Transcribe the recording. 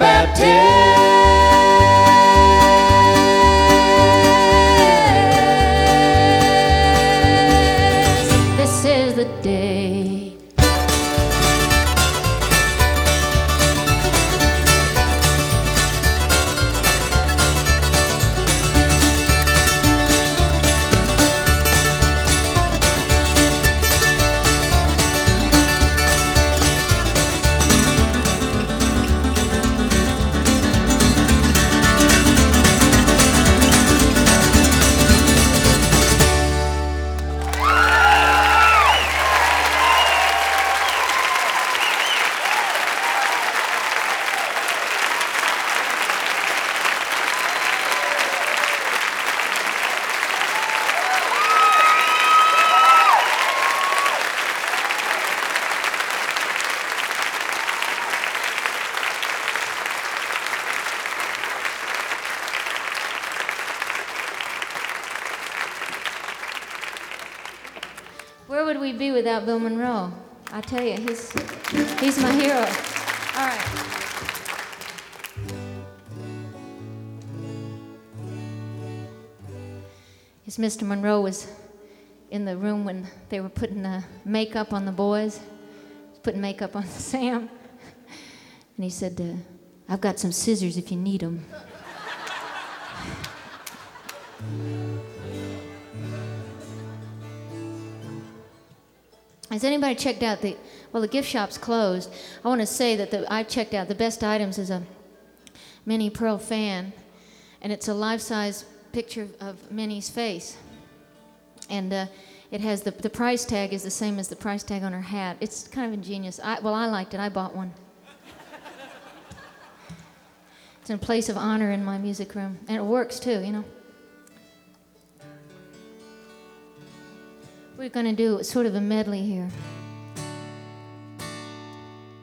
Baptist. This is the day. Where would we be without Bill Monroe? I tell you, he's my hero. All right. Yes, Mr. Monroe was in the room when they were putting makeup on the boys, putting makeup on Sam, and he said, "I've got some scissors if you need them." Has anybody checked out the gift shop's closed. I want to say that I checked out the best items is a Minnie Pearl fan, and it's a life-size picture of Minnie's face. And it has the price tag is the same as the price tag on her hat. It's kind of ingenious. I liked it. I bought one. It's in a place of honor in my music room, and it works too, you know. We're going to do sort of a medley here.